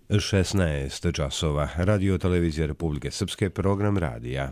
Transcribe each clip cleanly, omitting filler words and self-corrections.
16 časova. Radio televizija Republike Srpske, program radija.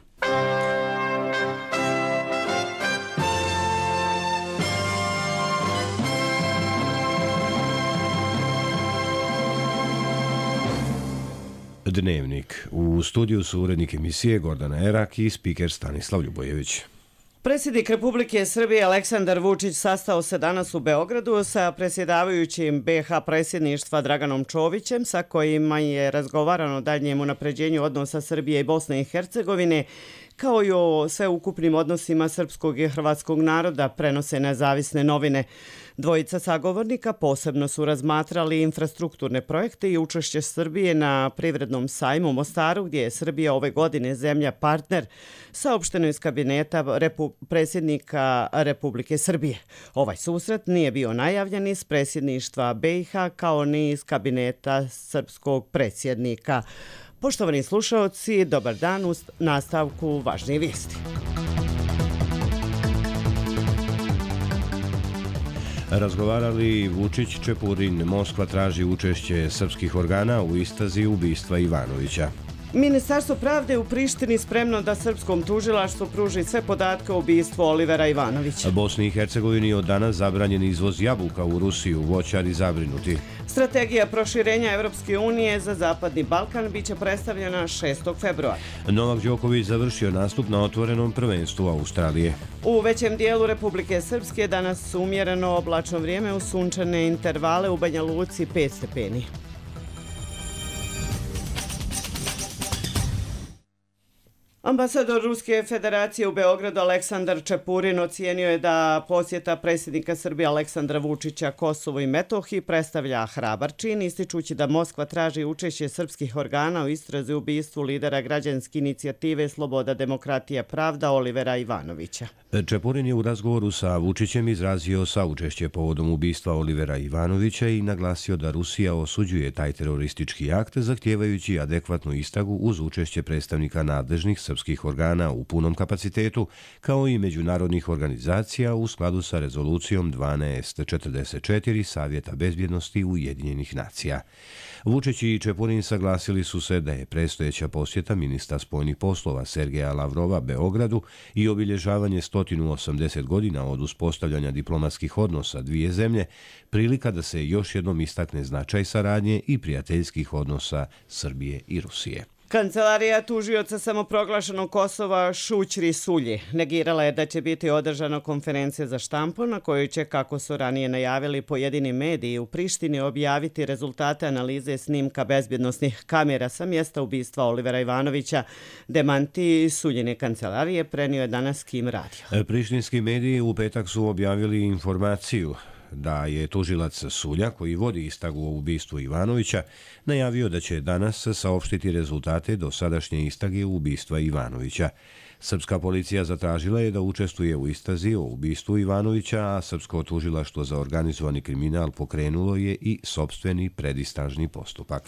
Dnevnik. U studiju su urednik emisije Gordana Erak i spiker Stanislav Ljubojević. Predsjednik Republike Srbije Aleksandar Vučić sastao se danas u Beogradu sa predsjedavajućim BiH predsjedništva Draganom Čovićem, sa kojima je razgovarano o daljnjem unapređenju odnosa Srbije i Bosne i Hercegovine, kao i o sveukupnim odnosima srpskog i hrvatskog naroda, prenose nezavisne novine. Dvojica sagovornika posebno su razmatrali infrastrukturne projekte i učešće Srbije na privrednom sajmu u Mostaru, gdje je Srbija ove godine zemlja partner, saopšteno iz kabineta predsjednika Republike Srbije. Ovaj susret nije bio najavljen iz predsjedništva BiH kao ni iz kabineta srpskog predsjednika. Poštovani slušaoci, dobar dan, u nastavku važnije vijesti. Razgovarali Vučić, Čepurin, Moskva traži učešće srpskih organa u istrazi ubistva Ivanovića. Ministarstvo pravde u Prištini spremno da srpskom tužilaštvu pruži sve podatke o ubistvu Olivera Ivanovića. Bosni i Hercegovini od danas zabranjen izvoz jabuka u Rusiju, voćari zabrinuti. Strategija proširenja Evropske unije za Zapadni Balkan biće predstavljena 6. februara. Novak Đoković završio nastup na otvorenom prvenstvu Australije. U većem dijelu Republike Srpske danas umjereno oblačno vrijeme, uz sunčane intervale, u Banja Luci 5 stepeni. Ambasador Ruske federacije u Beogradu Aleksandar Čepurin ocijenio je da posjeta predsjednika Srbije Aleksandra Vučića Kosovu i Metohiji predstavlja hrabar čin, ističući da Moskva traži učešće srpskih organa u istrazi ubistvu lidera građanske inicijative Sloboda, demokratija, pravda Olivera Ivanovića. Čepurin je u razgovoru sa Vučićem izrazio saučešće povodom ubistva Olivera Ivanovića i naglasio da Rusija osuđuje taj teroristički akt, zahtijevajući adekvatnu istragu uz učešće predstavnika nadležnih srpskih organa u punom kapacitetu, kao i međunarodnih organizacija u skladu sa rezolucijom 1244 Savjeta bezbjednosti Ujedinjenih nacija. Vučić i Čepurin saglasili su se da je predstojeća posjeta ministra spoljnih poslova Sergeja Lavrova Beogradu i obilježavanje 180 godina od uspostavljanja diplomatskih odnosa dvije zemlje prilika da se još jednom istakne značaj saradnje i prijateljskih odnosa Srbije i Rusije. Kancelarija tužioca samoproglašenog Kosova Šućri Sulje negirala je da će biti održana konferencija za štampu na kojoj će, kako su ranije najavili pojedini mediji u Prištini, objaviti rezultate analize snimka bezbjednosnih kamera sa mjesta ubistva Olivera Ivanovića. Demanti Suljine kancelarije prenio je danas Kim radio. Prištinski mediji u petak su objavili informaciju da je tužilac Sulja, koji vodi istragu o ubistvu Ivanovića, najavio da će danas saopštiti rezultate dosadašnje istrage ubistva Ivanovića. Srpska policija zatražila je da učestvuje u istrazi o ubistvu Ivanovića, a srpsko tužilaštvo za organizovani kriminal pokrenulo je i sopstveni predistražni postupak.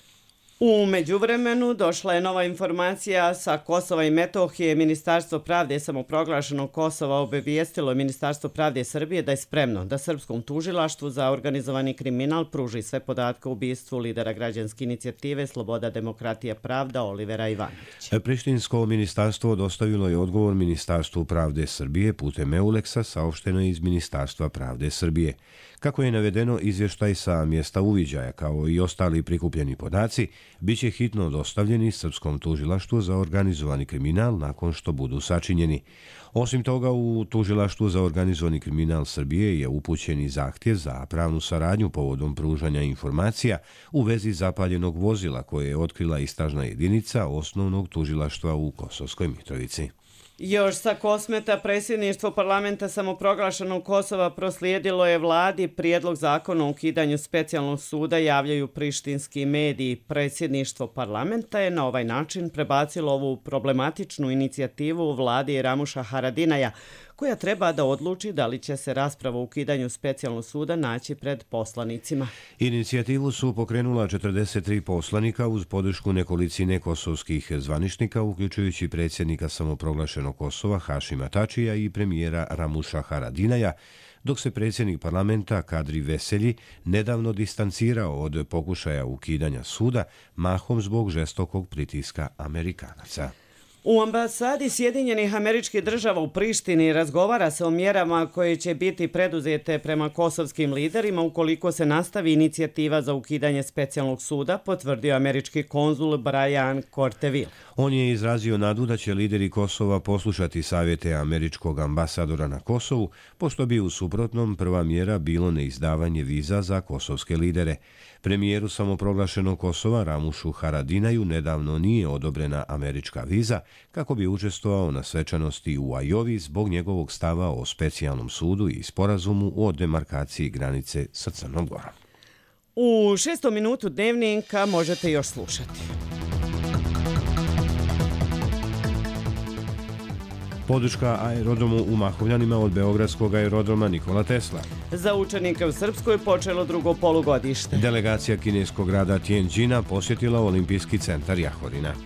U međuvremenu došla je nova informacija sa Kosova i Metohije. Ministarstvo pravde samoproglašenog Kosova obavijestilo Ministarstvo pravde Srbije da je spremno da srpskom tužilaštvu za organizovani kriminal pruži sve podatke o ubistvu lidera građanske inicijative Sloboda, demokratija, pravda Olivera Ivanovića. Prištinsko ministarstvo dostavilo je odgovor Ministarstvu pravde Srbije putem EULEX-a, saopšteno je iz Ministarstva pravde Srbije. Kako je navedeno, izvještaj sa mjesta uviđaja, kao i ostali prikupljeni podaci, biće hitno dostavljeni srpskom tužilaštvu za organizovani kriminal nakon što budu sačinjeni. Osim toga, u tužilaštvu za organizovani kriminal Srbije je upućen i zahtjev za pravnu saradnju povodom pružanja informacija u vezi zapaljenog vozila koje je otkrila istražna jedinica osnovnog tužilaštva u Kosovskoj Mitrovici. Još sa Kosmeta predsjedništvo parlamenta samoproglašenog Kosova proslijedilo je vladi prijedlog zakona o ukidanju specijalnog suda, javljaju prištinski mediji. Predsjedništvo parlamenta je na ovaj način prebacilo ovu problematičnu inicijativu vladi Ramuša Haradinaja, koja treba da odluči da li će se rasprava o ukidanju specijalnog suda naći pred poslanicima. Inicijativu su pokrenula 43 poslanika uz podršku nekolicine kosovskih zvaničnika, uključujući predsjednika samoproglašenog Kosova Hašima Tačija i premijera Ramuša Haradinaja, dok se predsjednik parlamenta Kadri Veselji nedavno distancirao od pokušaja ukidanja suda, mahom zbog žestokog pritiska Amerikanaca. U ambasadi Sjedinjenih Američkih Država u Prištini razgovara se o mjerama koje će biti preduzete prema kosovskim liderima ukoliko se nastavi inicijativa za ukidanje specijalnog suda, potvrdio američki konzul Brian Corteville. On je izrazio nadu da će lideri Kosova poslušati savjete američkog ambasadora na Kosovu, pošto bi u suprotnom prva mjera bilo neizdavanje viza za kosovske lidere. Premijeru samoproglašenog Kosova Ramušu Haradinaju nedavno nije odobrena američka viza kako bi učestvovao na svečanosti u Ajovi zbog njegovog stava o specijalnom sudu i sporazumu o demarkaciji granice sa Crnom Gorom. U 6. minutu dnevnika možete još slušati. Podrška aerodromu u Mahovljanima od beogradskog aerodroma Nikola Tesla. Za učenike u Srpskoj počelo drugo polugodište. Delegacija kineskog grada Tianjina posjetila Olimpijski centar Jahorina.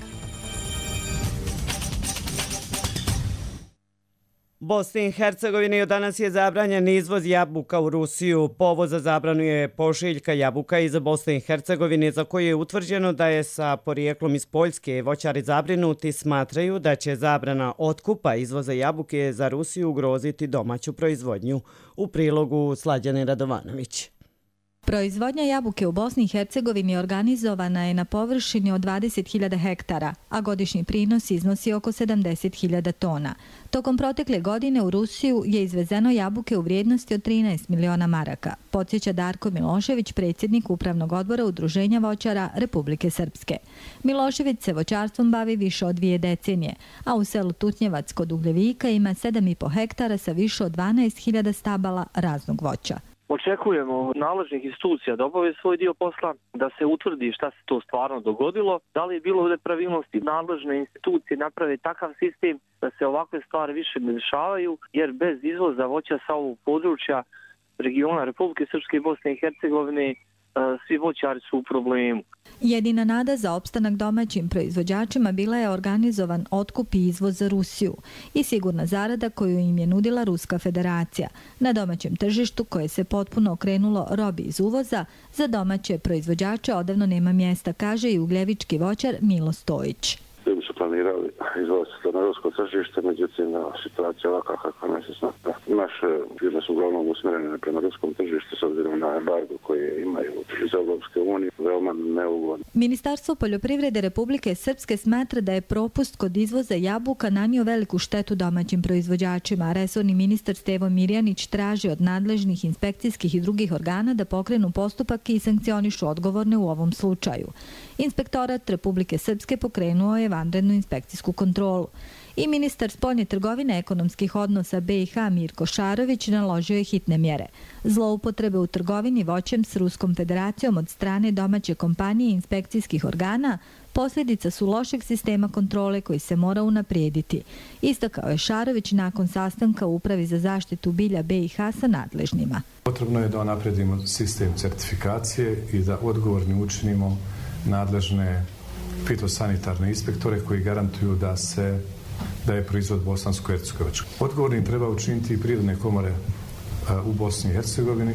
Bosni i Hercegovini od danas je zabranjen izvoz jabuka u Rusiju. Povod za zabranu je pošiljka jabuka iz Bosne i Hercegovine za koju je utvrđeno da je sa porijeklom iz Poljske. Voćari zabrinuti smatraju da će zabrana otkupa izvoza jabuke za Rusiju ugroziti domaću proizvodnju. U prilogu Slađane Radovanović. Proizvodnja jabuke u Bosni i Hercegovini organizovana je na površini od 20.000 hektara, a godišnji prinos iznosi oko 70.000 tona. Tokom protekle godine u Rusiju je izvezeno jabuke u vrijednosti od 13 miliona maraka, podsjeća Darko Milošević, predsjednik Upravnog odbora Udruženja voćara Republike Srpske. Milošević se voćarstvom bavi više od 2 decenije, a u selu Tutnjevac kod Ugljevika ima 7,5 hektara sa više od 12.000 stabala raznog voća. Očekujemo nadležnih institucija da obave svoj dio posla, da se utvrdi šta se to stvarno dogodilo, da li je bilo nepravilnosti. Nadležne institucije naprave takav sistem da se ovakve stvari više ne dešavaju, jer bez izvoza voća sa ovog područja regiona Republike Srpske i Bosne i Hercegovine svi voćari su u problemu. Jedina nada za opstanak domaćim proizvođačima bila je organizovan otkup i izvoz za Rusiju i sigurna zarada koju im je nudila Ruska federacija. Na domaćem tržištu koje se potpuno okrenulo robi iz uvoza, za domaće proizvođače odavno nema mjesta, kaže i ugljevički voćar Milo Stojić. Mi su planirali izvoziti na rusko tržište, međutim situacija ovakva kakva nas je smatra. Naše firme su uglavnom usmjerene prema ruskom tržištu s obzirom na embargo koje imaju iz Europske unije, veoma neugodno. Ministarstvo poljoprivrede Republike Srpske smatra da je propust kod izvoza jabuka nanio veliku štetu domaćim proizvođačima. Resorni ministar Stevo Mirjanić traži od nadležnih inspekcijskih i drugih organa da pokrenu postupak i sankcionišu odgovorne u ovom slučaju. Inspektorat Republike Srpske pokrenuo je vanrednu inspekcijsku kontrolu. I ministar spoljne trgovine ekonomskih odnosa BiH Mirko Šarović naložio je hitne mjere. Zloupotrebe u trgovini voćem s Ruskom federacijom od strane domaće kompanije i inspekcijskih organa posljedica su lošeg sistema kontrole koji se mora unaprijediti. Istakao je Šarović nakon sastanka u Upravi za zaštitu bilja BiH sa nadležnima. Potrebno je da unaprijedimo sistem certifikacije i da odgovorni učinimo nadležne fitosanitarne inspektore koji garantuju da je proizvod bosansko-hercegovački. Odgovornim treba učiniti i prirodne komore u Bosni i Hercegovini,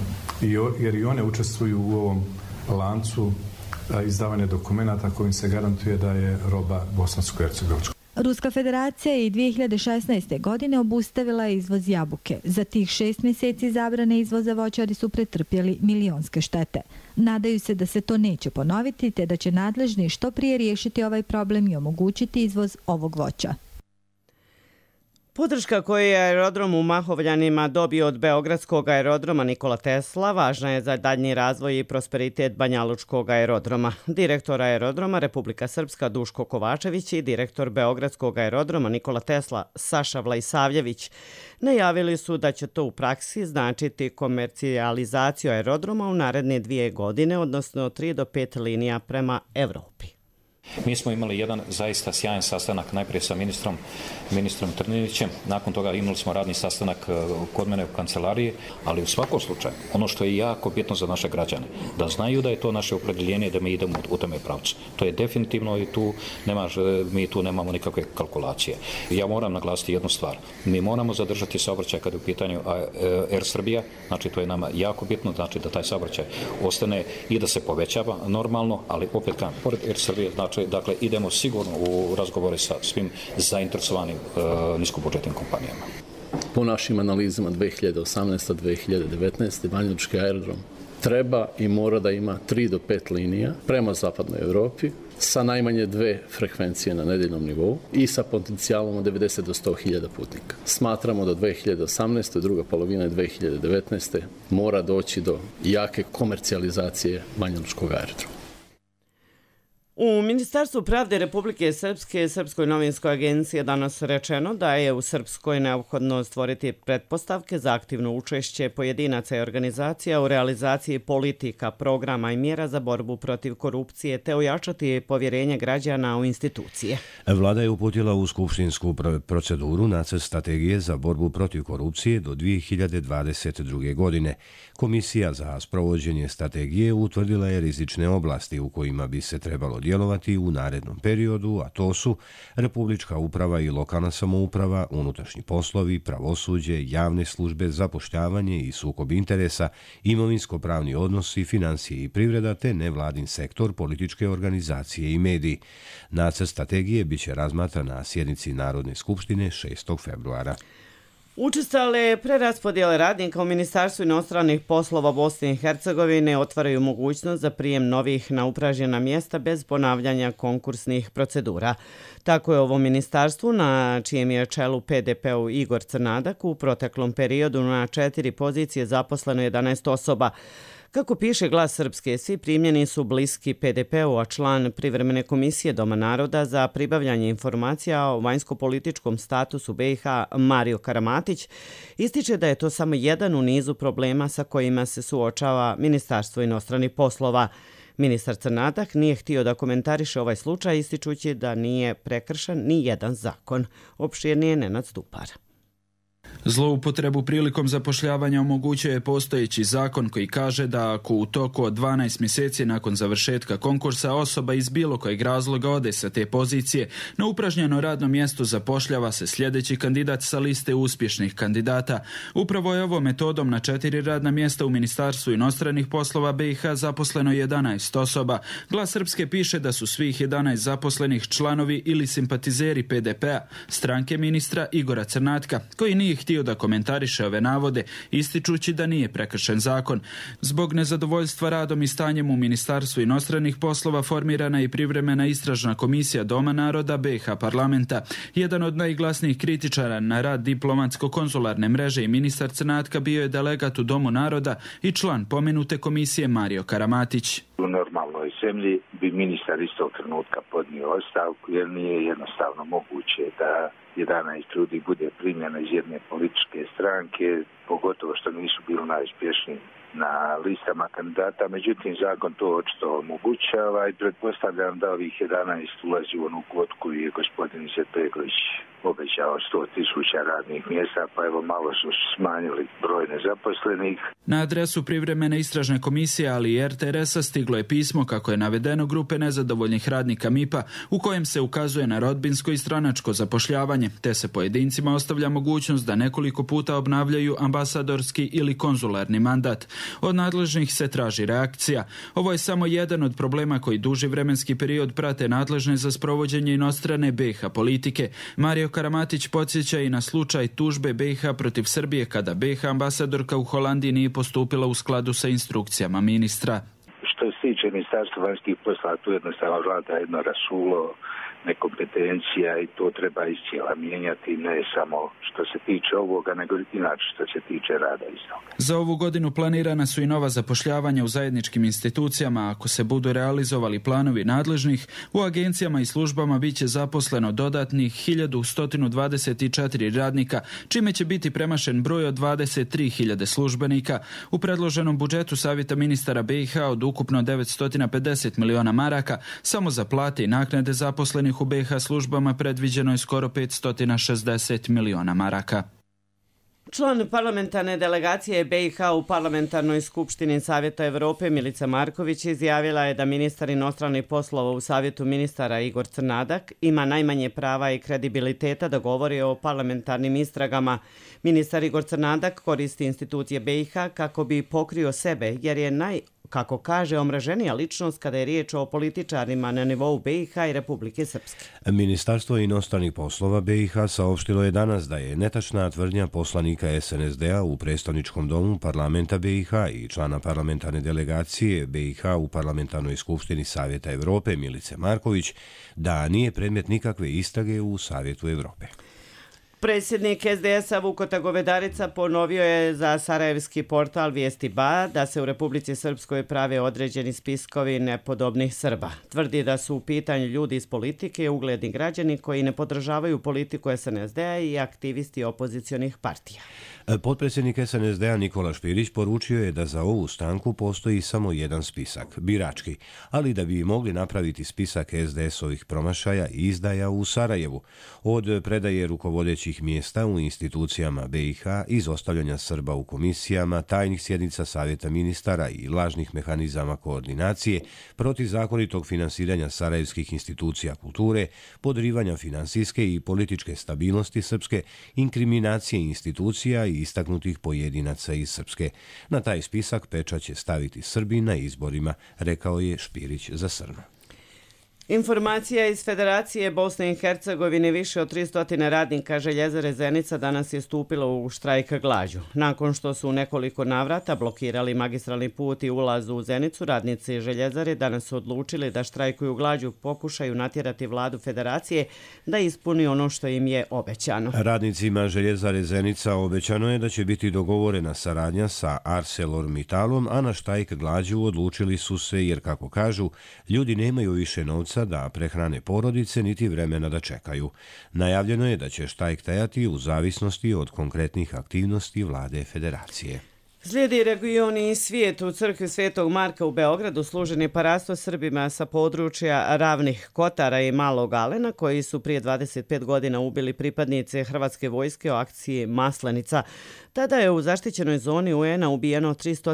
jer i one učestvuju u ovom lancu izdavanja dokumenata kojim se garantuje da je roba bosansko-hercegovačka. Ruska federacija je i 2016. godine obustavila izvoz jabuke. Za tih 6 mjeseci zabrane izvoza voćari su pretrpjeli milionske štete. Nadaju se da se to neće ponoviti te da će nadležni što prije riješiti ovaj problem i omogućiti izvoz ovog voća. Podrška koju je aerodrom u Mahovljanima dobio od beogradskog aerodroma Nikola Tesla važna je za daljnji razvoj i prosperitet banjalučkog aerodroma. Direktor aerodroma Republika Srpska Duško Kovačević i direktor beogradskog aerodroma Nikola Tesla Saša Vlajsavljević najavili su da će to u praksi značiti komercijalizaciju aerodroma u naredne 2 godine, odnosno 3 do 5 linija prema Evropi. Mi smo imali jedan zaista sjajan sastanak najprije sa ministrom Trninićem, nakon toga imali smo radni sastanak kod mene u kancelariji, ali u svakom slučaju, ono što je jako bitno za naše građane, da znaju da je to naše opredjeljenje, da mi idemo u tome pravcu. To je definitivno i mi tu nemamo nikakve kalkulacije. Ja moram naglasiti jednu stvar. Mi moramo zadržati saobraćaj kada je u pitanju Air Srbija, znači to je nama jako bitno, znači da taj saobraćaj ostane i da se povećava normalno, ali opet kažem, pored Air Srbije, dakle, idemo sigurno u razgovore sa svim zainteresovanim niskobudžetnim kompanijama. Po našim analizama 2018-2019 Banjalučki aerodrom treba i mora da ima 3 do 5 linija prema zapadnoj Europi sa najmanje 2 frekvencije na nedeljnom nivou i sa potencijalom od 90 do 100 hiljada putnika. Smatramo da 2018. druga polovina 2019. mora doći do jake komercijalizacije Banjalučkog aerodroma. U Ministarstvu pravde Republike Srpske Srpskoj novinskoj agenciji je danas rečeno da je u Srpskoj neophodno stvoriti pretpostavke za aktivno učešće pojedinaca i organizacija u realizaciji politika, programa i mjera za borbu protiv korupcije te ojačati povjerenje građana u institucije. Vlada je uputila u skupštinsku proceduru nacrt strategije za borbu protiv korupcije do 2022. godine. Komisija za sprovođenje strategije utvrdila je rizične oblasti u kojima bi se trebalo djelovati u narednom periodu, a to su Republička uprava i lokalna samouprava, unutrašnji poslovi, pravosuđe, javne službe, zapošljavanje i sukob interesa, imovinsko-pravni odnosi, financije i privreda te nevladin sektor, političke organizacije i mediji. Nacrt strategije biće razmatran na sjednici Narodne skupštine 6. februara. Učestale preraspodjele radnika u Ministarstvu inostranih poslova Bosne i Hercegovine otvaraju mogućnost za prijem novih na upražnjena mjesta bez ponavljanja konkursnih procedura. Tako je ovo ministarstvu, na čijem je čelu PDP-u Igor Crnadak, u proteklom periodu na 4 pozicije zaposleno 11 osoba. Kako piše Glas Srpske, svi primljeni su bliski PDP-u, a član privremene komisije Doma naroda za pribavljanje informacija o vanjsko-političkom statusu BiH Mario Karamatić ističe da je to samo jedan u nizu problema sa kojima se suočava Ministarstvo inostranih poslova. Ministar Crnadak nije htio da komentariše ovaj slučaj, ističući da nije prekršen ni jedan zakon. Opširnije Nenad Stupar. Zloupotrebu prilikom zapošljavanja omogućuje postojeći zakon koji kaže da ako u toku od 12 mjeseci nakon završetka konkursa osoba iz bilo kojeg razloga ode sa te pozicije, na upražnjeno radno mjesto zapošljava se sljedeći kandidat sa liste uspješnih kandidata. Upravo je ovom metodom na 4 radna mjesta u Ministarstvu inostranih poslova BiH zaposleno 11 osoba. Glas Srpske piše da su svih 11 zaposlenih članovi ili simpatizeri PDP-a, stranke ministra Igora Crnatka, koji nije htio da komentariše ove navode, ističući da nije prekršen zakon. Zbog nezadovoljstva radom i stanjem u Ministarstvu inostranih poslova formirana je i privremena istražna komisija Doma naroda BiH parlamenta. Jedan od najglasnijih kritičara na rad diplomatsko-konzularne mreže i ministar Crnatka bio je delegat u Domu naroda i član pomenute komisije Mario Karamatić. U normalnoj zemlji bi ministar istog trenutka podnio ostavku jer nije jednostavno moguće da 11 ljudi bude primljeno iz jedne političke stranke, pogotovo što nisu bili najuspješniji na listama kandidata. Međutim, zakon to očito omogućava i pretpostavljam da ovih 11 ulazi u onu kvotu koju je gospodin Izetbegović obećao 100.000 radnih mjesta, pa evo malo su smanjili broj nezaposlenih. Na adresu privremene istražne komisije, ali i RTRS-a stiglo je pismo, kako je navedeno, grupe nezadovoljnih radnika MIP-a, u kojem se ukazuje na rodbinsko i stranačko zapošljavanje, te se pojedincima ostavlja mogućnost da nekoliko puta obnavljaju ambasadorski ili konzularni mandat. Od nadležnih se traži reakcija. Ovo je samo jedan od problema koji duži vremenski period prate nadležne za sprovođenje inostrane BiH politike. Mario Karamatić podsjeća i na slučaj tužbe BiH protiv Srbije kada BiH ambasadorka u Holandiji nije postupila u skladu sa instrukcijama ministra. Što se tiče Ministarstva vanjskih poslova, tu jednostavno vlada jedno rasulo nekompetencija i to treba iscijela mijenjati, ne samo što se tiče ovoga, nego inače što se tiče rada istog. Za ovu godinu planirana su i nova zapošljavanja u zajedničkim institucijama. Ako se budu realizovali planovi nadležnih, u agencijama i službama bit će zaposleno dodatnih 1124 radnika, čime će biti premašen broj od 23.000 službenika. U predloženom budžetu Savjeta ministara BiH od ukupno 950 miliona maraka, samo za plate i naknade zaposlenih u BiH službama predviđeno je skoro 560 miliona maraka. Član parlamentarne delegacije BiH u Parlamentarnoj skupštini Savjeta Evrope Milica Marković izjavila je da ministar inostranih poslova u Savjetu ministara Igor Crnadak ima najmanje prava i kredibiliteta da govori o parlamentarnim istragama. Ministar Igor Crnadak koristi institucije BiH kako bi pokrio sebe jer je kako kaže, omraženija ličnost kada je riječ o političarima na nivou BiH i Republike Srpske. Ministarstvo inostranih poslova BiH saopštilo je danas da je netačna tvrdnja poslanika SNSD-a u predstavničkom domu parlamenta BiH i člana parlamentarne delegacije BiH u Parlamentarnoj skupštini Savjeta Evrope Milice Marković da nije predmet nikakve istrage u Savjetu Evrope. Predsjednik SDS-a Vukota Govedarica ponovio je za sarajevski portal Vijesti BA da se u Republici Srpskoj prave određeni spiskovi nepodobnih Srba. Tvrdi da su u pitanju ljudi iz politike, ugledni građani koji ne podržavaju politiku SNSD-a i aktivisti opozicionih partija. Potpredsjednik SNSD-a Nikola Špirić poručio je da za ovu stranku postoji samo jedan spisak, birački, ali da bi mogli napraviti spisak SDS-ovih promašaja i izdaja u Sarajevu, od predaje rukovodećih mjesta u institucijama BiH, izostavljanja Srba u komisijama, tajnih sjednica Savjeta ministara i lažnih mehanizama koordinacije, protivzakonitog finansiranja sarajevskih institucija kulture, podrivanja finansijske i političke stabilnosti Srpske, inkriminacije institucija i istaknutih pojedinaca iz Srpske. Na taj spisak pečat će staviti Srbi na izborima, rekao je Špirić za Srnu. Informacija iz Federacije Bosne i Hercegovine, više od 300 radnika Željezare Zenica danas je stupilo u štrajk glađu. Nakon što su u nekoliko navrata blokirali magistralni put i ulaz u Zenicu, radnici Željezare danas su odlučili da štrajkuju glađu, pokušaju natjerati vladu Federacije da ispuni ono što im je obećano. Radnicima Željezare Zenica obećano je da će biti dogovorena saradnja sa ArcelorMittalom, a na štrajk glađu odlučili su se jer, kako kažu, ljudi nemaju više novca da prehrane porodice niti vremena da čekaju. Najavljeno je da će štrajk trajati u zavisnosti od konkretnih aktivnosti vlade Federacije. Slijedi regioni i svijet. U crkvi Svetog Marka u Beogradu služen je parasto Srbima sa područja Ravnih Kotara i Malog Alena, koji su prije 25 godina ubili pripadnice Hrvatske vojske u akciji Maslenica. Tada je u zaštićenoj zoni UN-a ubijeno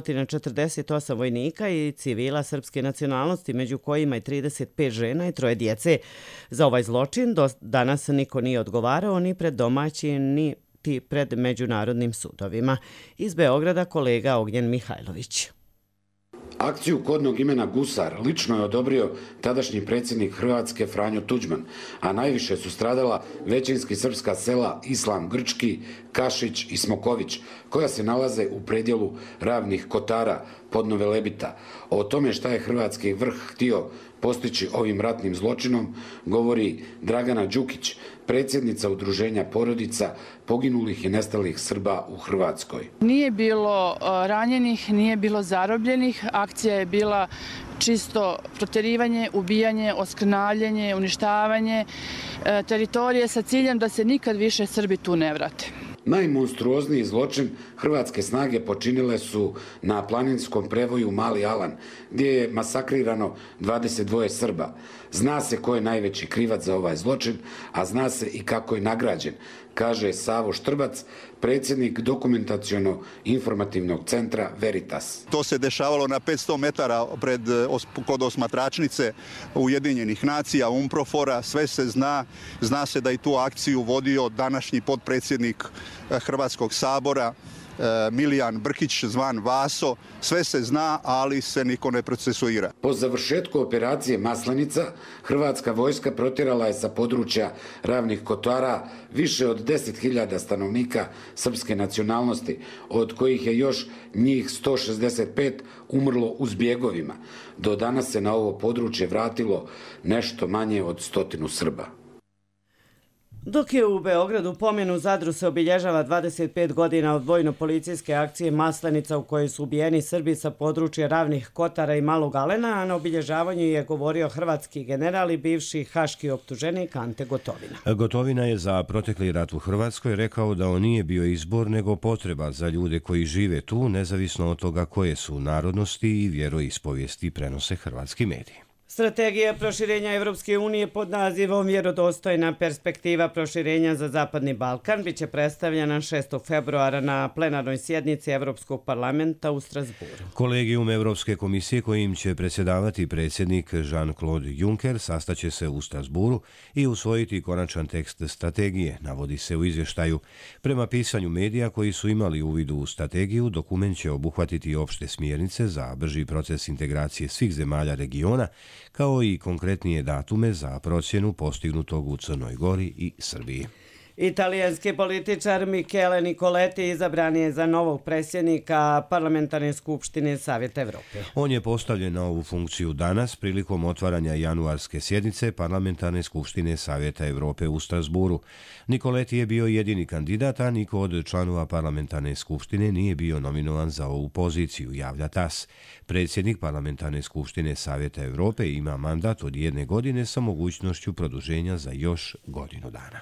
348 vojnika i civila srpske nacionalnosti, među kojima je 35 žena i 3 djece. Za ovaj zločin do danas niko nije odgovarao ni pred domaćim ni pred međunarodnim sudovima. Iz Beograda kolega Ognjen Mihajlović. Akciju kodnog imena Gusar lično je odobrio tadašnji predsjednik Hrvatske Franjo Tuđman, a najviše su stradala većinski srpska sela Islam Grčki, Kašić i Smoković, koja se nalaze u predjelu Ravnih Kotara, Podnove Lebita. O tome šta je hrvatski vrh htio postići ovim ratnim zločinom govori Dragana Đukić, predsjednica Udruženja porodica poginulih i nestalih Srba u Hrvatskoj. Nije bilo ranjenih, nije bilo zarobljenih. Akcija je bila čisto protjerivanje, ubijanje, oskrnavljanje, uništavanje teritorije sa ciljem da se nikad više Srbi tu ne vrate. Najmonstruozniji zločin hrvatske snage počinile su na planinskom prevoju Mali Alan, gdje je masakrirano 22 Srba. Zna se ko je najveći krivac za ovaj zločin, a zna se i kako je nagrađen, kaže Savo Štrbac, predsjednik dokumentaciono-informativnog centra Veritas. To se dešavalo na 500 metara kod osmatračnice Ujedinjenih nacija, UNPROFOR-a, sve se zna. Zna se da je tu akciju vodio današnji potpredsjednik Hrvatskog sabora, Milijan Brkić, zvan Vaso, sve se zna, ali se niko ne procesuira. Po završetku operacije Maslenica, Hrvatska vojska protjerala je sa područja Ravnih Kotara više od 10.000 stanovnika srpske nacionalnosti, od kojih je još njih 165 umrlo u zbjegovima. Do danas se na ovo područje vratilo nešto manje od 100 Srba. Dok je u Beogradu pomen u Zadru se obilježava 25 godina od vojno-policijske akcije Maslenica u kojoj su ubijeni Srbi sa područja Ravnih Kotara i Malog Alena, a na obilježavanju je govorio hrvatski general i bivši haški optuženik Ante Gotovina. Gotovina je za protekli rat u Hrvatskoj rekao da on nije bio izbor nego potreba za ljude koji žive tu, nezavisno od toga koje su narodnosti i vjeroispovijesti prenose hrvatski mediji. Strategija proširenja Evropske unije pod nazivom Vjerodostojna perspektiva proširenja za Zapadni Balkan biće predstavljena 6. februara na plenarnoj sjednici Evropskog parlamenta u Strasburu. Kolegijum Evropske komisije kojim će predsjedavati predsjednik Jean-Claude Juncker sastaće se u Strasburu i usvojiti konačan tekst strategije, navodi se u izvještaju. Prema pisanju medija koji su imali uvid u strategiju, dokument će obuhvatiti opšte smjernice za brži proces integracije svih zemalja regiona, kao i konkretnije datume za procjenu postignutog u Crnoj Gori i Srbiji. Italijanski političar Michele Nicoletti izabran je za novog predsjednika Parlamentarne skupštine Savjeta Evrope. On je postavljen na ovu funkciju danas prilikom otvaranja januarske sjednice Parlamentarne skupštine Savjeta Evrope u Strasburu. Nicoletti je bio jedini kandidat, a niko od članova Parlamentarne skupštine nije bio nominovan za ovu poziciju, javlja TAS. Predsjednik Parlamentarne skupštine Savjeta Evrope ima mandat od 1 godine sa mogućnošću produženja za još godinu dana.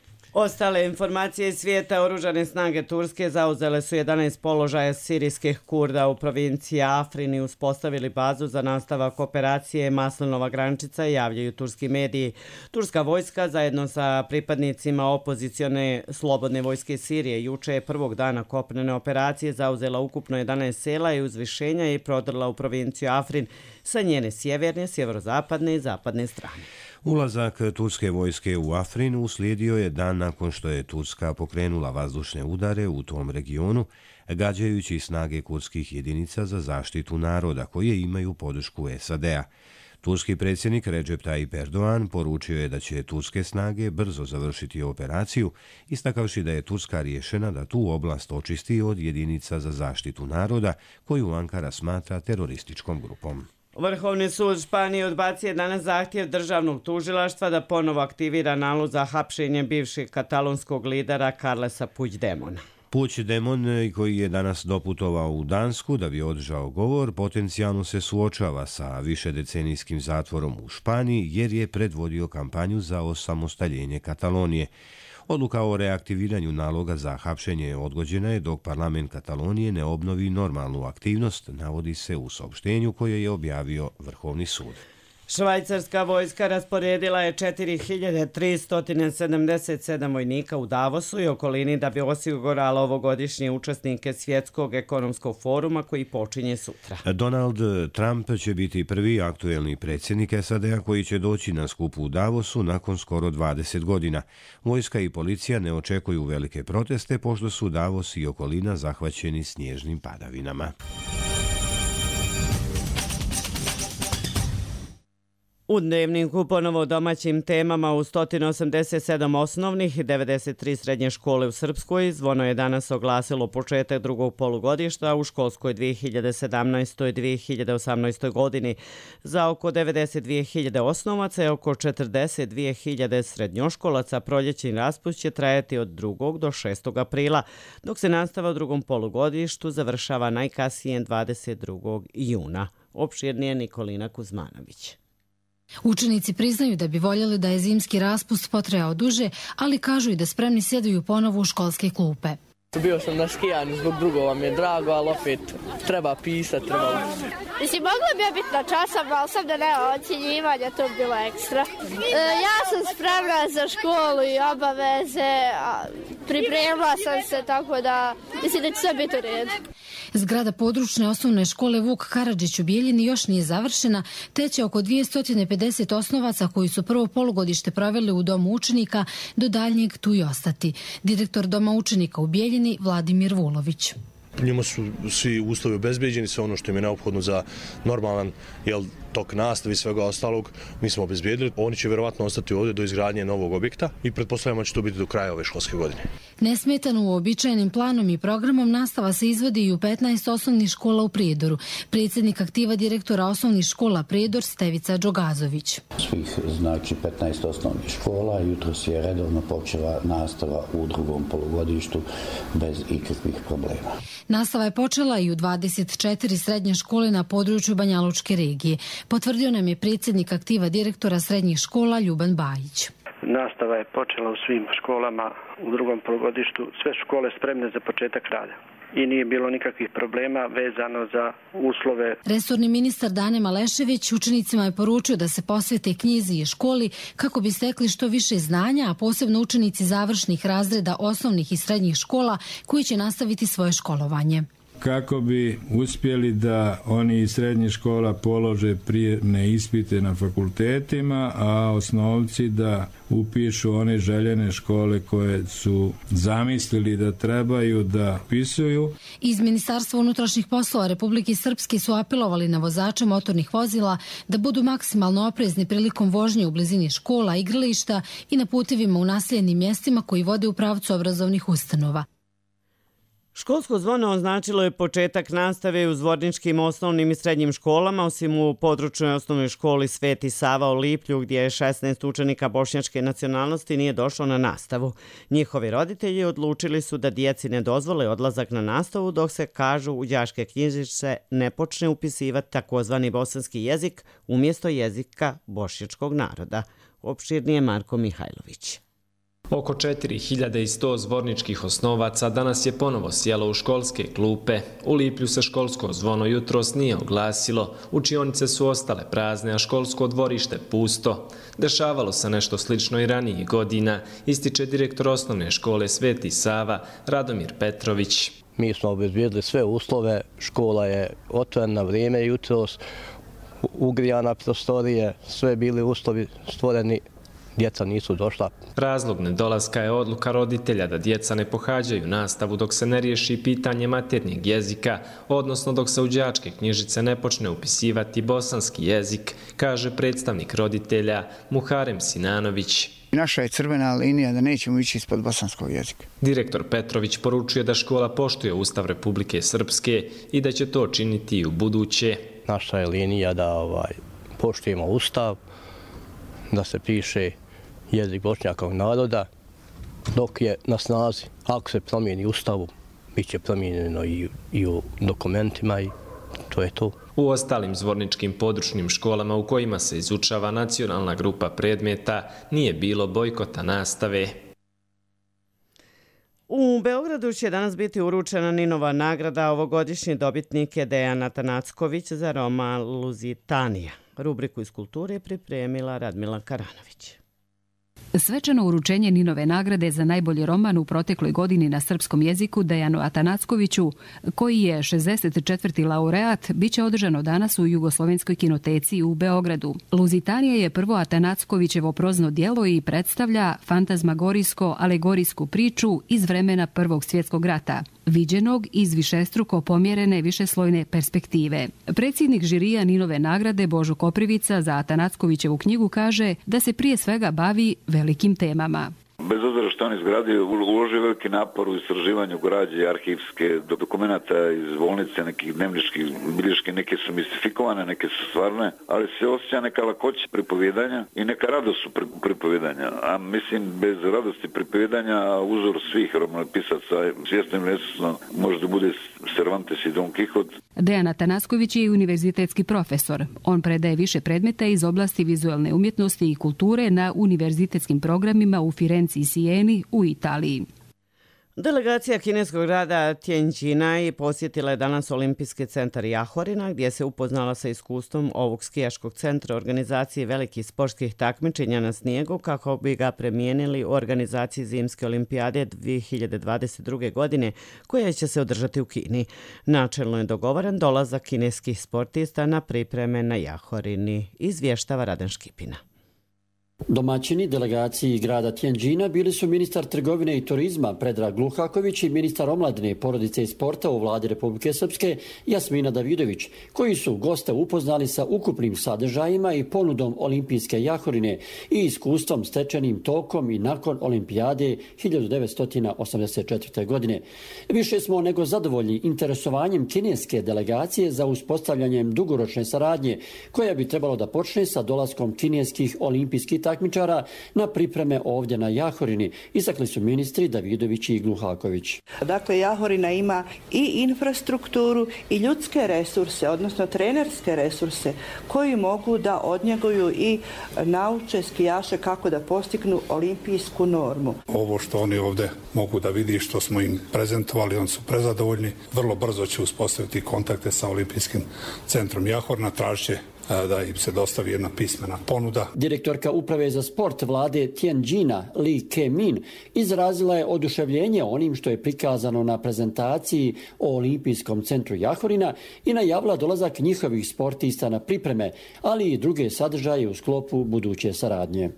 Ostale informacije iz svijeta: oružane snage Turske zauzele su 11 položaja sirijskih Kurda u provinciji Afrin i uspostavili bazu za nastavak operacije Maslinova grančica, javljaju turski mediji. Turska vojska zajedno sa pripadnicima opozicione Slobodne vojske Sirije juče je prvog dana kopnene operacije zauzela ukupno 11 sela i uzvišenja i prodrla u provinciju Afrin sa njene sjeverne, sjeverozapadne i zapadne strane. Ulazak turske vojske u Afrin uslijedio je dan nakon što je Turska pokrenula vazdušne udare u tom regionu, gađajući snage kurdskih jedinica za zaštitu naroda koje imaju podršku SAD-a. Turski predsjednik Recep Tayyip Erdogan poručio je da će turske snage brzo završiti operaciju, istakavši da je Turska rješena da tu oblast očisti od jedinica za zaštitu naroda koju Ankara smatra terorističkom grupom. Vrhovni sud Španije odbacio danas zahtjev državnog tužilaštva da ponovo aktivira nalog za hapšenje bivšeg katalonskog lidera Carlesa Puigdemona. Puigdemon, koji je danas doputovao u Dansku da bi održao govor, potencijalno se suočava sa višedecenijskim zatvorom u Španiji jer je predvodio kampanju za osamostaljenje Katalonije. Odluka o reaktiviranju naloga za hapšenje odgođena je dok parlament Katalonije ne obnovi normalnu aktivnost, navodi se u saopštenju koje je objavio Vrhovni sud. Švajcarska vojska rasporedila je 4377 vojnika u Davosu i okolini da bi osigurala ovogodišnje učesnike Svjetskog ekonomskog foruma koji počinje sutra. Donald Trump će biti prvi aktuelni predsjednik SAD-a koji će doći na skup u Davosu nakon skoro 20 godina. Vojska i policija ne očekuju velike proteste pošto su Davos i okolina zahvaćeni snježnim padavinama. U Dnevniku ponovo domaćim temama: u 187 osnovnih i 93 srednje škole u Srpskoj zvono je danas oglasilo početak drugog polugodišta u školskoj 2017-2018 godini. Za oko 92.000 osnovaca i oko 42.000 srednjoškolaca proljećni raspust će trajati od 2. do 6. aprila, dok se nastava u drugom polugodištu završava najkasnije 22. juna. Opširnije Nikolina Kuzmanović. Učenici priznaju da bi voljeli da je zimski raspust potrajao duže, ali kažu i da spremni sjedaju ponovo u školske klupe. Bio sam na skijanju, zbog drugova mi je drago, ali opet treba pisati, treba učiti. Mislim, mogla bi ja biti na časama, ali sam da nema ocjenjivanja, to bi bilo ekstra. Ja sam spremna za školu i obaveze, pripremila sam se tako da mislim da će sve biti u redu. Zgrada područne osnovne škole Vuk Karadžić u Bijeljini još nije završena, te će oko 250 osnovaca koji su prvo polugodište proveli u domu učenika do daljnjeg tu i ostati. Direktor doma učenika u Bijeljini Vladimir Vulović. Njima su svi uslovi obezbeđeni, sve ono što im je neophodno za normalan tok nastave i svega ostalog mi smo obezbedili. Oni će vjerovatno ostati ovdje do izgradnje novog objekta i pretpostavljamo da će to biti do kraja ove školske godine. Nesmetano uobičajenim planom i programom nastava se izvodi i u 15 osnovnih škola u Prijedoru. Predsjednik aktiva direktora osnovnih škola Prijedor Stevica Đogazović. Svih 15 osnovnih škola, jutros je redovno počela nastava u drugom polugodištu bez ikakvih problema. Nastava je počela i u 24 srednje škole na području Banjalučke regije. Potvrdio nam je predsjednik aktiva direktora srednjih škola Ljuban Bajić. Nastava je počela u svim školama u drugom polugodištu. Sve škole spremne za početak rada i nije bilo nikakvih problema vezano za uslove. Resorni ministar Dane Malešević učenicima je poručio da se posvete knjizi i školi kako bi stekli što više znanja, a posebno učenici završnih razreda osnovnih i srednjih škola koji će nastaviti svoje školovanje. Kako bi uspjeli da oni iz srednjih škola polože prijemne ispite na fakultetima, a osnovci da upišu one željene škole koje su zamislili da trebaju da upisuju. Iz Ministarstva unutrašnjih poslova Republike Srpske su apelovali na vozače motornih vozila da budu maksimalno oprezni prilikom vožnje u blizini škola, igrališta i na putevima u naseljenim mjestima koji vode u pravcu obrazovnih ustanova. Školsko zvono označilo je početak nastave u zvorničkim osnovnim i srednjim školama, osim u područnoj osnovnoj školi Sveti Sava u Liplju, gdje je 16 učenika bošnjačke nacionalnosti nije došlo na nastavu. Njihovi roditelji odlučili su da djeci ne dozvole odlazak na nastavu dok se, kažu, u đačke knjižice ne počne upisivati takozvani bosanski jezik umjesto jezika bošnjačkog naroda. Opširnije Marko Mihajlović. Oko 4100 zvorničkih osnovaca danas je ponovo sjelo u školske klupe. U Liplju se školsko zvono jutros nije oglasilo, učionice su ostale prazne, a školsko dvorište pusto. Dešavalo se nešto slično i ranijih godina, ističe direktor osnovne škole Sveti Sava Radomir Petrović. Mi smo obezbijedili sve uslove, škola je otvorena na vrijeme jutros, ugrijana prostorije, sve bili uslovi stvoreni. Djeca nisu došla. Razlog nedolaska je odluka roditelja da djeca ne pohađaju nastavu dok se ne riješi pitanje maternjeg jezika, odnosno dok se u đačke knjižice ne počne upisivati bosanski jezik, kaže predstavnik roditelja Muharem Sinanović. Naša je crvena linija da nećemo ići ispod bosanskog jezika. Direktor Petrović poručuje da škola poštuje Ustav Republike Srpske i da će to činiti i u buduće. Naša je linija da poštujemo Ustav, da se piše jezik bošnjakog naroda, dok je na snazi. Ako se promijeni Ustavu, bit će promijenjeno i u dokumentima i to je to. U ostalim zvorničkim područnim školama u kojima se izučava nacionalna grupa predmeta nije bilo bojkota nastave. U Beogradu će danas biti uručena Ninova nagrada. Ovogodišnji dobitnik je Dejan Atanacković za roman Luzitanija. Rubriku iz kulture je pripremila Radmila Karanović. Svečano uručenje Ninove nagrade za najbolji roman u protekloj godini na srpskom jeziku Dejanu Atanackoviću, koji je 64. laureat, bit će održano danas u Jugoslovenskoj kinoteci u Beogradu. Luzitanija je prvo Atanackovićevo prozno djelo i predstavlja fantazmagorijsko-alegorijsku priču iz vremena Prvog svjetskog rata, viđenog iz višestruko pomjerene višeslojne perspektive. Predsjednik žirija Ninove nagrade Božo Koprivica za Atanackovićevu knjigu kaže da se prije svega bavi velikim temama. Bez obzira što on izgradio, uložio veliki napor u istraživanju građe, arhivske, dokumenta iz bolnice, nekih dnevničkih bilješke, neke su mistifikovane, neke su stvarne, ali se osjeća neka lakoća pripovjedanja i neka radost u pripovjedanja. A mislim, bez radosti pripovjedanja, uzor svih romanopisaca, svjesno ili nesvjesno, možda bude Cervantes i Don Quixote. Dejan Atanacković je univerzitetski profesor. On predaje više predmeta iz oblasti vizualne umjetnosti i kulture na univerzitetskim programima u Firenci i Sijeni u Italiji. Delegacija kineskog grada Tianjina posjetila je danas Olimpijski centar Jahorina, gdje se upoznala sa iskustvom ovog skijaškog centra organizacije velikih sportskih takmičenja na snijegu kako bi ga premijenili u organizaciji Zimske olimpijade 2022. godine koja će se održati u Kini. Načelno je dogovoren dolazak kineskih sportista na pripreme na Jahorini, izvještava Raden Škipina. Domaćini delegaciji grada Tianjina bili su ministar trgovine i turizma Predrag Luhaković i ministar omladine, porodice i sporta u vladi Republike Srpske Jasmina Davidović, koji su goste upoznali sa ukupnim sadržajima i ponudom Olimpijske Jahorine i iskustvom stečenim tokom i nakon olimpijade 1984. godine. Više smo nego zadovoljni interesovanjem kineske delegacije za uspostavljanjem dugoročne saradnje, koja bi trebalo da počne sa dolaskom kineskih olimpijskih takmičara na pripreme ovdje na Jahorini, istakli su ministri Davidović i Gluhaković. Dakle, Jahorina ima i infrastrukturu i ljudske resurse, odnosno trenerske resurse, koji mogu da odnjeguju i nauče skijaše kako da postignu olimpijsku normu. Ovo što oni ovdje mogu da vidi, što smo im prezentovali, oni su prezadovoljni. Vrlo brzo će uspostaviti kontakte sa Olimpijskim centrom Jahorina, tražiće da im se dostavi jedna pismena ponuda. Direktorka uprave za sport vlade Tianjina, Li Kemin, izrazila je oduševljenje onim što je prikazano na prezentaciji o Olimpijskom centru Jahorina i najavila dolazak njihovih sportista na pripreme, ali i druge sadržaje u sklopu buduće saradnje.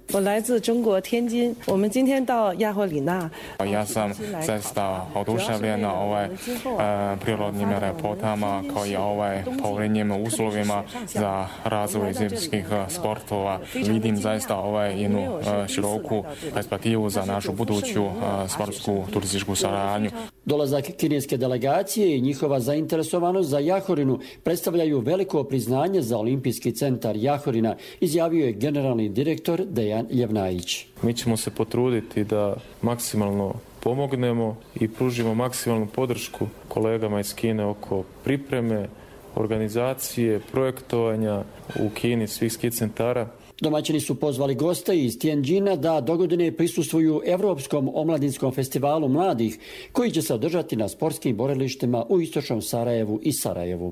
Ja sam zaista oduševljena prirodnim lepotama kao i povoljnim uslovima za razvoj zimskih sportova. Vidim zaista jednu široku perspektivu za našu buduću sportsku turističku saradnju. Dolazak kineske delegacije i njihova zainteresovanost za Jahorinu predstavljaju veliko priznanje za Olimpijski centar Jahorina, izjavio je generalni direktor Dejan Ljevnajić. Mi ćemo se potruditi da maksimalno pomognemo i pružimo maksimalnu podršku kolegama iz Kine oko pripreme, organizacije, projektovanja u Kini svih ski centara. Domaćini su pozvali goste iz Tianjina da dogodine prisustvuju Evropskom omladinskom festivalu mladih, koji će se održati na sportskim borilištima u istočnom Sarajevu i Sarajevu.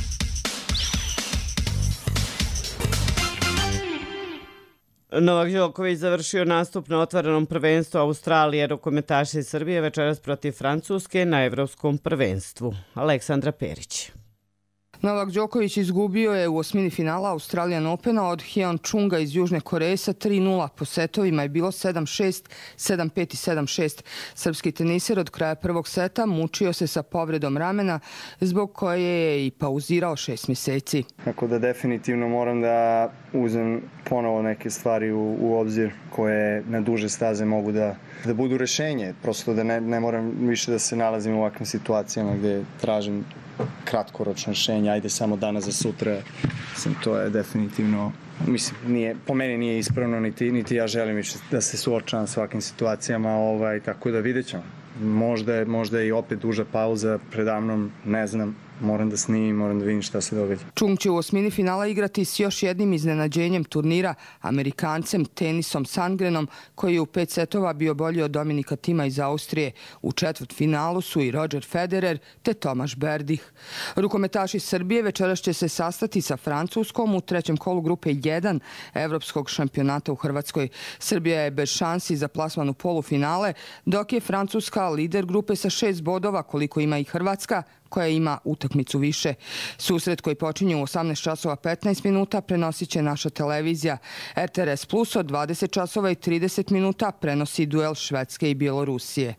Novak Đoković završio nastup na otvorenom prvenstvu Australije. Rukometaši iz Srbije večeras protiv Francuske na Evropskom prvenstvu. Aleksandra Perić. Novak Đoković izgubio je u osmini finala Australian Opena od Hyeon Chunga iz Južne Koreje sa 3-0. Po setovima je bilo 7-6, 7-5 i 7-6. Srpski teniser od kraja prvog seta mučio se sa povredom ramena, zbog koje je i pauzirao 6 mjeseci. Tako da definitivno moram da uzem ponovo neke stvari u obzir koje na duže staze mogu da budu rešenje. Prosto da ne moram više da se nalazim u ovakvim situacijama gdje tražim kratkoročno rešenje, ajde samo danas za sutra. To je definitivno, po meni nije ispravno, niti ja želim više da se suočavam s ovakvim situacijama, tako da vidjet ćemo. Možda je i opet duža pauza predamnom, ne znam. Moram da snimim, moram da vidim šta se događa. Chung će u osmini finala igrati s još jednim iznenađenjem turnira, Amerikancem Tenisom Sandgrenom, koji je u 5 setova bio bolji od Dominika Tima iz Austrije. U četvrtfinalu su i Roger Federer te Tomaš Berdih. Rukometaši Srbije večeras će se sastati sa Francuskom u trećem kolu grupe 1 Evropskog šampionata u Hrvatskoj. Srbija je bez šansi za plasman u polufinale, dok je Francuska lider grupe sa 6 bodova, koliko ima i Hrvatska, koja ima utakmicu više. Susret koji počinje u 18 časova 15 minuta prenosit će naša televizija. RTRS Plus od 20 časova i 30 minuta prenosi duel Švedske i Bjelorusije.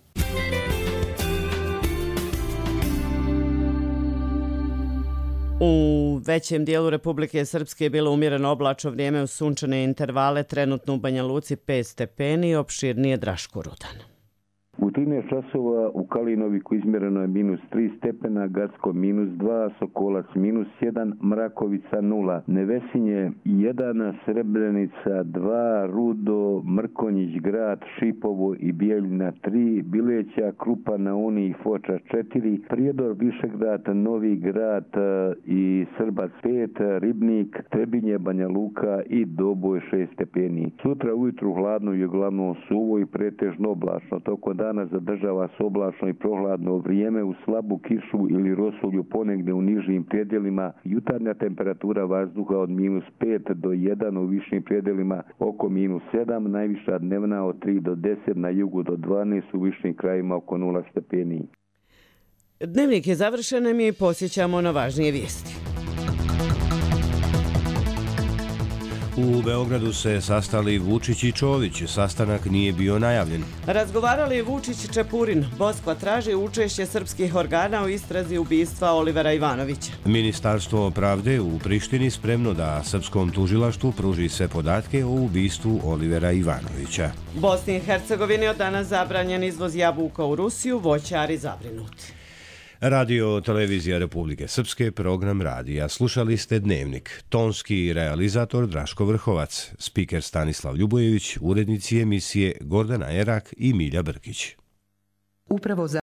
U većem dijelu Republike Srpske je bilo umjereno oblačno vrijeme uz sunčane intervale, trenutno u Banja Luci 5 stepeni, opširnije Draško Rudan. U 13 časova u Kalinoviku izmjereno je -3 stepena, Gacko -2, Sokolac -1, Mrakovica 0, Nevesinje 1, Srebrenica 2, Rudo, Mrkonjić Grad, Šipovo i Bijeljina 3, Bileća, Krupa na Uni i Foča 4, Prijedor, Višegrad, Novi Grad i Srbac 5, Ribnik, Trebinje, Banja Luka i Doboj 6 stepeni. Sutra ujutru hladno i uglavnom suvo i pretežno oblačno. Tokom dana dana zadržava se oblačno i prohladno vrijeme uz slabu kišu ili rosulju ponegde u nižim predjelima. Jutarnja temperatura vazduha od -5 do 1 u višim predjelima oko -7, najviša dnevna od 3 do 10, na jugu do 12, u višim krajima oko 0 stepeni. Dnevnik je završen, mi posjećamo na važnije vijesti. U Beogradu se sastali Vučić i Čović. Sastanak nije bio najavljen. Razgovarali Vučić i Čepurin. Moskva traži učešće srpskih organa u istrazi ubistva Olivera Ivanovića. Ministarstvo pravde u Prištini spremno da srpskom tužilaštvu pruži sve podatke o ubistvu Olivera Ivanovića. Bosni i Hercegovini od danas zabranjen izvoz jabuka u Rusiju, voćari zabrinuti. Radio Televizija Republike Srpske, program radija. Slušali ste Dnevnik. Tonski realizator Draško Vrhovac, spiker Stanislav Ljubojević, urednici emisije Gordana Erak i Milja Brkić. Upravo za